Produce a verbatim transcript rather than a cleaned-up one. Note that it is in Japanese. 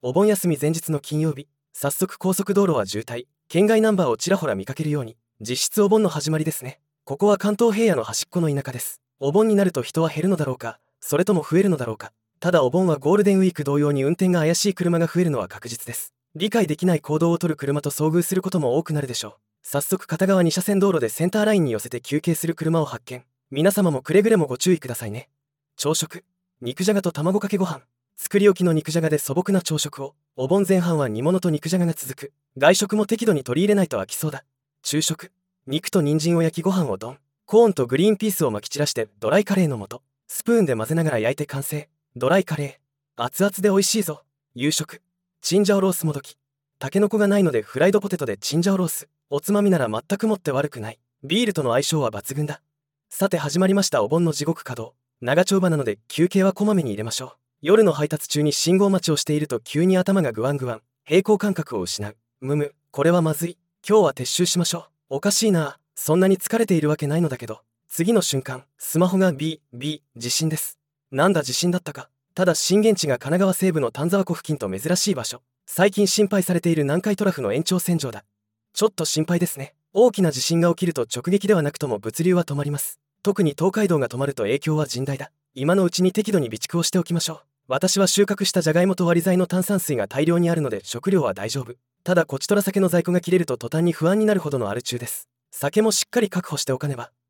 お盆休み前日の金曜日、早速高速道路は渋滞、県外ナンバーをちらほら見かけるように、実質お盆の始まりですね。ここは関東平野の端っこの田舎です。お盆になると人は減るのだろうか、それとも増えるのだろうか。ただお盆はゴールデンウィーク同様に運転が怪しい車が増えるのは確実です。理解できない行動をとる車と遭遇することも多くなるでしょう。早速片側に車線道路でセンターラインに寄せて休憩する車を発見。皆様もくれぐれもご注意くださいね。朝食、肉じゃがと卵かけご飯。作り置きの肉じゃがで素朴な朝食を。お盆前半は煮物と肉じゃがが続く。外食も適度に取り入れないと飽きそうだ。昼食、肉と人参を焼きご飯をドン。コーンとグリーンピースを巻き散らしてドライカレーの素。スプーンで混ぜながら焼いて完成。ドライカレー。熱々で美味しいぞ。夕食、チンジャオロースもどき。タケノコがないのでフライドポテトでチンジャオロース。おつまみなら全くもって悪くない。ビールとの相性は抜群だ。さて始まりましたお盆の地獄稼働。長丁場なので休憩はこまめに入れましょう。夜の配達中に信号待ちをしていると急に頭がグワングワン、平衡感覚を失う。むむ、これはまずい。今日は撤収しましょう。おかしいな、そんなに疲れているわけないのだけど。次の瞬間、スマホがビービー、地震です。なんだ地震だったか。ただ震源地が神奈川西部の丹沢湖付近と珍しい場所。最近心配されている南海トラフの延長線上だ。ちょっと心配ですね。大きな地震が起きると直撃ではなくとも物流は止まります。特に東海道が止まると影響は甚大だ。今のうちに適度に備蓄をしておきましょう。私は収穫したジャガイモと割り剤の炭酸水が大量にあるので食料は大丈夫。ただこちとら酒の在庫が切れると途端に不安になるほどのアル中です。酒もしっかり確保しておかねば。